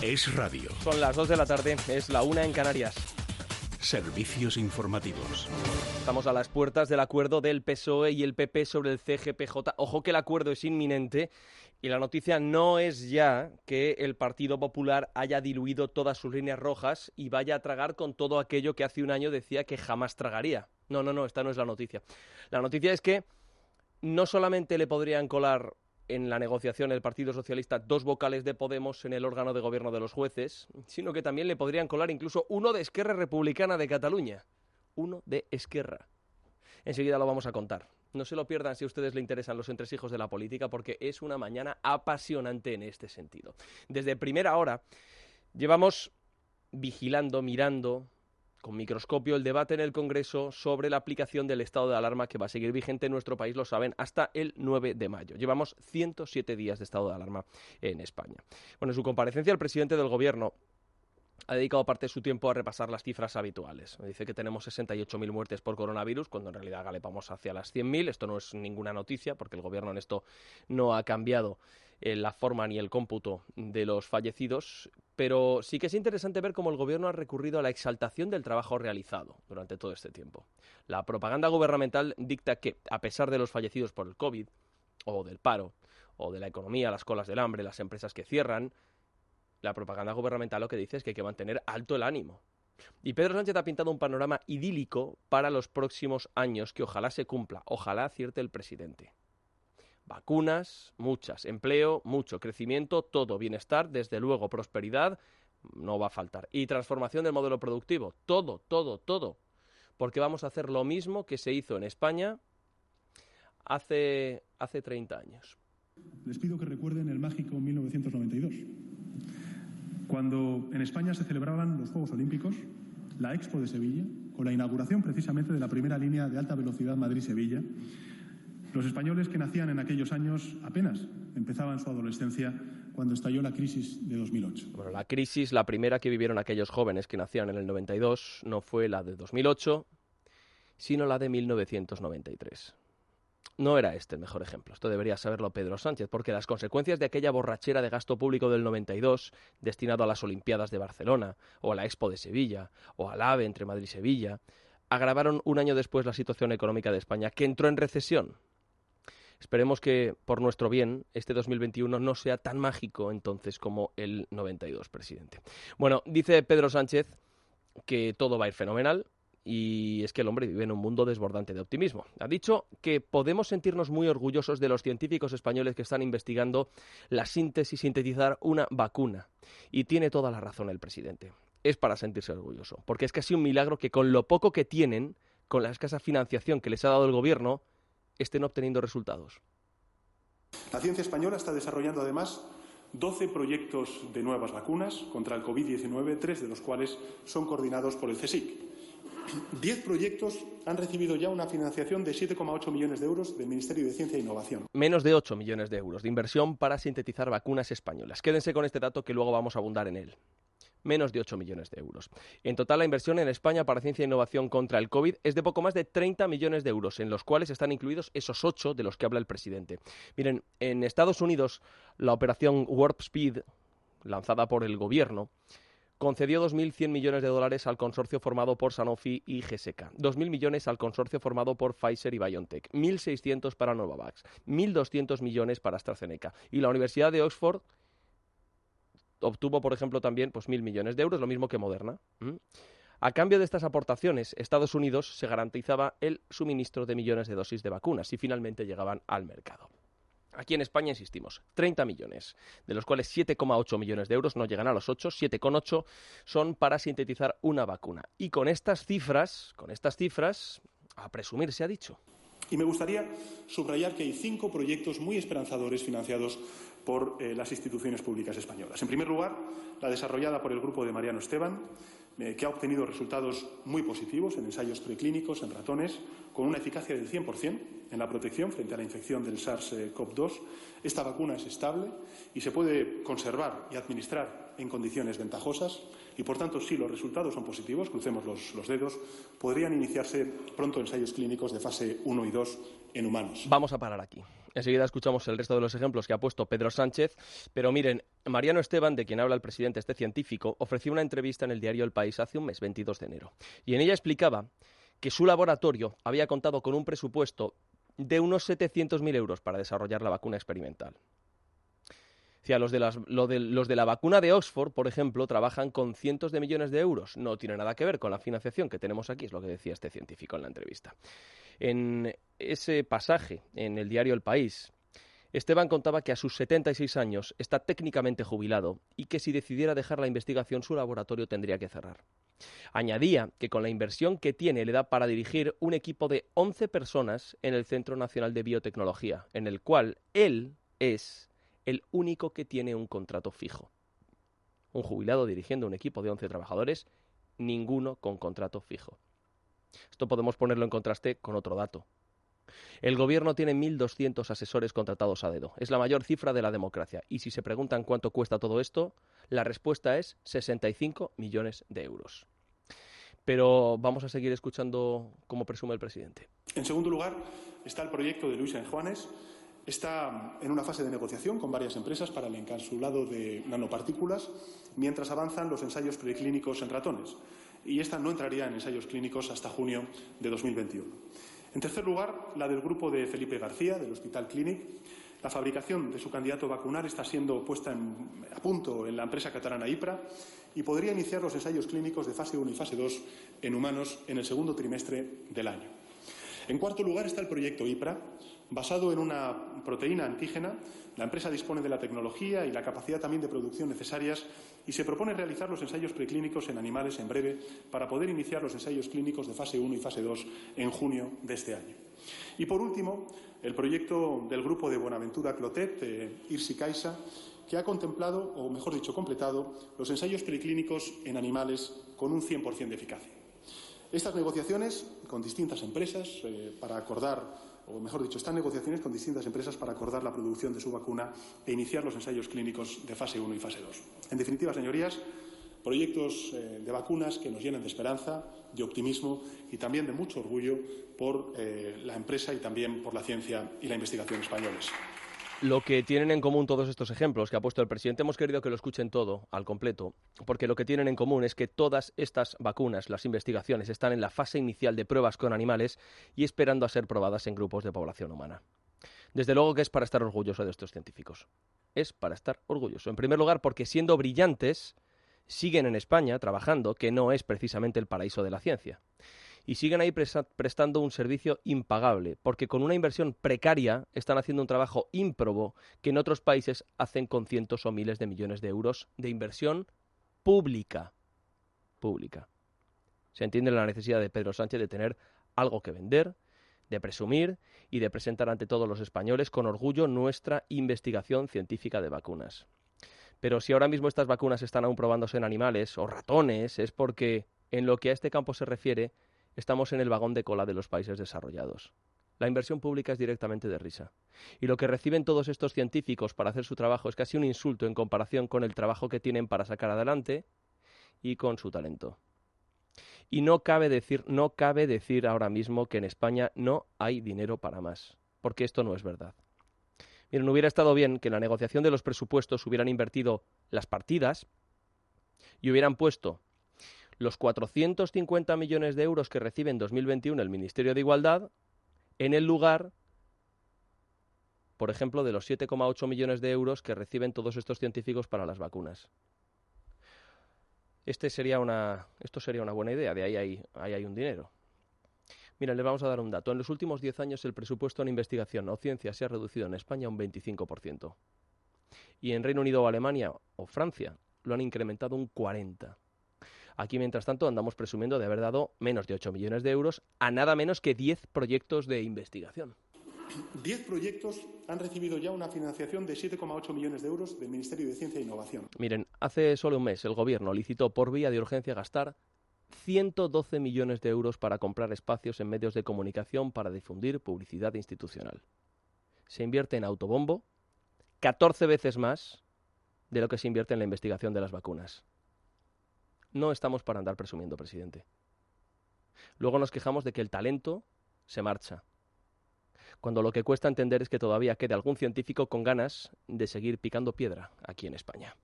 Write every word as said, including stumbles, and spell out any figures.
Es radio. Son las dos de la tarde, es la una en Canarias. Servicios informativos. Estamos a las puertas del acuerdo del P S O E y el P P sobre el C G P J. Ojo que el acuerdo es inminente y la noticia no es ya que el Partido Popular haya diluido todas sus líneas rojas y vaya a tragar con todo aquello que hace un año decía que jamás tragaría. No, no, no, esta no es la noticia. La noticia es que no solamente le podrían colar en la negociación el Partido Socialista dos vocales de Podemos en el órgano de gobierno de los jueces, sino que también le podrían colar incluso uno de Esquerra Republicana de Cataluña. Uno de Esquerra. Enseguida lo vamos a contar. No se lo pierdan si a ustedes le interesan los entresijos de la política, porque es una mañana apasionante en este sentido. Desde primera hora llevamos vigilando, mirando con microscopio el debate en el Congreso sobre la aplicación del estado de alarma que va a seguir vigente en nuestro país, lo saben, hasta el nueve de mayo. Llevamos ciento siete días de estado de alarma en España. Bueno, en su comparecencia el presidente del Gobierno ha dedicado parte de su tiempo a repasar las cifras habituales. Dice que tenemos sesenta y ocho mil muertes por coronavirus, cuando en realidad galepamos hacia las cien mil. Esto no es ninguna noticia, porque el Gobierno en esto no ha cambiado eh, la forma ni el cómputo de los fallecidos, pero sí que es interesante ver cómo el Gobierno ha recurrido a la exaltación del trabajo realizado durante todo este tiempo. La propaganda gubernamental dicta que, a pesar de los fallecidos por el COVID, o del paro, o de la economía, las colas del hambre, las empresas que cierran, la propaganda gubernamental lo que dice es que hay que mantener alto el ánimo. Y Pedro Sánchez ha pintado un panorama idílico para los próximos años que ojalá se cumpla, ojalá acierte el presidente. Vacunas, muchas, empleo, mucho, crecimiento, todo, bienestar, desde luego, prosperidad, no va a faltar. Y transformación del modelo productivo, todo, todo, todo. Porque vamos a hacer lo mismo que se hizo en España hace, hace treinta años. Les pido que recuerden el mágico mil novecientos noventa y dos. Cuando en España se celebraban los Juegos Olímpicos, la Expo de Sevilla, con la inauguración precisamente de la primera línea de alta velocidad Madrid-Sevilla, los españoles que nacían en aquellos años apenas empezaban su adolescencia cuando estalló la crisis de dos mil ocho. Bueno, la crisis, la primera que vivieron aquellos jóvenes que nacían en el noventa y dos, no fue la de dos mil ocho, sino la de mil novecientos noventa y tres. No era este el mejor ejemplo, esto debería saberlo Pedro Sánchez, porque las consecuencias de aquella borrachera de gasto público del noventa y dos, destinado a las Olimpiadas de Barcelona, o a la Expo de Sevilla, o al AVE entre Madrid y Sevilla, agravaron un año después la situación económica de España, que entró en recesión. Esperemos que, por nuestro bien, este dos mil veintiuno no sea tan mágico entonces como el noventa y dos, presidente. Bueno, dice Pedro Sánchez que todo va a ir fenomenal, y es que el hombre vive en un mundo desbordante de optimismo. Ha dicho que podemos sentirnos muy orgullosos de los científicos españoles que están investigando la síntesis y sintetizar una vacuna. Y tiene toda la razón el presidente. Es para sentirse orgulloso, porque es casi un milagro que con lo poco que tienen, con la escasa financiación que les ha dado el gobierno, estén obteniendo resultados. La ciencia española está desarrollando además doce proyectos de nuevas vacunas contra el COVID diecinueve, tres de los cuales son coordinados por el CSIC. Diez proyectos han recibido ya una financiación de siete coma ocho millones de euros del Ministerio de Ciencia e Innovación. Menos de ocho millones de euros de inversión para sintetizar vacunas españolas. Quédense con este dato que luego vamos a abundar en él. Menos de ocho millones de euros. En total, la inversión en España para ciencia e innovación contra el COVID es de poco más de treinta millones de euros, en los cuales están incluidos esos ocho de los que habla el presidente. Miren, en Estados Unidos, la operación Warp Speed, lanzada por el gobierno, concedió dos mil cien millones de dólares al consorcio formado por Sanofi y G S K, dos mil millones al consorcio formado por Pfizer y BioNTech, mil seiscientos para Novavax, mil doscientos millones para AstraZeneca. Y la Universidad de Oxford obtuvo, por ejemplo, también pues mil millones de euros, lo mismo que Moderna. ¿Mm? A cambio de estas aportaciones, Estados Unidos se garantizaba el suministro de millones de dosis de vacunas y finalmente llegaban al mercado. Aquí en España, insistimos, treinta millones, de los cuales siete coma ocho millones de euros no llegan a los ocho, siete coma ocho son para sintetizar una vacuna. Y con estas cifras, con estas cifras, a presumir se ha dicho. Y me gustaría subrayar que hay cinco proyectos muy esperanzadores financiados por eh, las instituciones públicas españolas. En primer lugar, la desarrollada por el grupo de Mariano Esteban, eh, que ha obtenido resultados muy positivos en ensayos preclínicos en ratones, con una eficacia del cien por cien en la protección frente a la infección del SARS CoV dos. Esta vacuna es estable y se puede conservar y administrar en condiciones ventajosas y, por tanto, si los resultados son positivos, crucemos los, los dedos, podrían iniciarse pronto ensayos clínicos de fase uno y dos en humanos. Vamos a parar aquí. Enseguida escuchamos el resto de los ejemplos que ha puesto Pedro Sánchez, pero miren, Mariano Esteban, de quien habla el presidente, este científico, ofreció una entrevista en el diario El País hace un mes, veintidós de enero, y en ella explicaba que su laboratorio había contado con un presupuesto de unos setecientos mil euros para desarrollar la vacuna experimental. Decía, los de, las, lo de, los de la vacuna de Oxford, por ejemplo, trabajan con cientos de millones de euros. No tiene nada que ver con la financiación que tenemos aquí, es lo que decía este científico en la entrevista. En ese pasaje, en el diario El País, Esteban contaba que a sus setenta y seis años está técnicamente jubilado y que si decidiera dejar la investigación, su laboratorio tendría que cerrar. Añadía que con la inversión que tiene le da para dirigir un equipo de once personas en el Centro Nacional de Biotecnología, en el cual él es el único que tiene un contrato fijo. Un jubilado dirigiendo un equipo de once trabajadores, ninguno con contrato fijo. Esto podemos ponerlo en contraste con otro dato. El gobierno tiene mil doscientos asesores contratados a dedo. Es la mayor cifra de la democracia. Y si se preguntan cuánto cuesta todo esto, la respuesta es sesenta y cinco millones de euros. Pero vamos a seguir escuchando cómo presume el presidente. En segundo lugar, está el proyecto de Luis Enjuanes. Está en una fase de negociación con varias empresas para el encapsulado de nanopartículas, mientras avanzan los ensayos preclínicos en ratones. Y esta no entraría en ensayos clínicos hasta junio de dos mil veintiuno. En tercer lugar, la del grupo de Felipe García, del Hospital Clínic. La fabricación de su candidato vacunal está siendo puesta en, a punto en la empresa catalana IPRA y podría iniciar los ensayos clínicos de fase uno y fase dos en humanos en el segundo trimestre del año. En cuarto lugar está el proyecto IPRA, basado en una proteína antígena. La empresa dispone de la tecnología y la capacidad también de producción necesarias y se propone realizar los ensayos preclínicos en animales en breve para poder iniciar los ensayos clínicos de fase uno y fase dos en junio de este año. Y por último, el proyecto del grupo de Buenaventura Clotet, eh, Irsi Caixa, que ha contemplado, o mejor dicho, completado, los ensayos preclínicos en animales con un cien por cien de eficacia. Estas negociaciones con distintas empresas eh, para acordar o mejor dicho, están negociaciones con distintas empresas para acordar la producción de su vacuna e iniciar los ensayos clínicos de fase uno y fase dos. En definitiva, señorías, proyectos eh, de vacunas que nos llenan de esperanza, de optimismo y también de mucho orgullo por eh, la empresa y también por la ciencia y la investigación españoles. Lo que tienen en común todos estos ejemplos que ha puesto el presidente, hemos querido que lo escuchen todo, al completo, porque lo que tienen en común es que todas estas vacunas, las investigaciones, están en la fase inicial de pruebas con animales y esperando a ser probadas en grupos de población humana. Desde luego que es para estar orgulloso de estos científicos. Es para estar orgulloso. En primer lugar, porque siendo brillantes, siguen en España trabajando, que no es precisamente el paraíso de la ciencia. Y siguen ahí prestando un servicio impagable, porque con una inversión precaria están haciendo un trabajo ímprobo que en otros países hacen con cientos o miles de millones de euros de inversión pública. Pública. Se entiende la necesidad de Pedro Sánchez de tener algo que vender, de presumir y de presentar ante todos los españoles con orgullo nuestra investigación científica de vacunas. Pero si ahora mismo estas vacunas están aún probándose en animales o ratones, es porque, en lo que a este campo se refiere, estamos en el vagón de cola de los países desarrollados. La inversión pública es directamente de risa. Y lo que reciben todos estos científicos para hacer su trabajo es casi un insulto en comparación con el trabajo que tienen para sacar adelante y con su talento. Y no cabe decir, no cabe decir ahora mismo que en España no hay dinero para más, porque esto no es verdad. Miren, hubiera estado bien que en la negociación de los presupuestos hubieran invertido las partidas y hubieran puesto los cuatrocientos cincuenta millones de euros que recibe en dos mil veintiuno el Ministerio de Igualdad en el lugar, por ejemplo, de los siete coma ocho millones de euros que reciben todos estos científicos para las vacunas. Este sería una, esto sería una buena idea, de ahí hay, ahí hay un dinero. Mira, les vamos a dar un dato. En los últimos diez años el presupuesto en investigación o ciencia se ha reducido en España un veinticinco por ciento. Y en Reino Unido o Alemania o Francia lo han incrementado un cuarenta por ciento. Aquí, mientras tanto, andamos presumiendo de haber dado menos de ocho millones de euros a nada menos que diez proyectos de investigación. diez proyectos han recibido ya una financiación de siete coma ocho millones de euros del Ministerio de Ciencia e Innovación. Miren, hace solo un mes el Gobierno licitó por vía de urgencia gastar ciento doce millones de euros para comprar espacios en medios de comunicación para difundir publicidad institucional. Se invierte en autobombo catorce veces más de lo que se invierte en la investigación de las vacunas. No estamos para andar presumiendo, presidente. Luego nos quejamos de que el talento se marcha. cuando lo que cuesta entender es que todavía quede algún científico con ganas de seguir picando piedra aquí en España.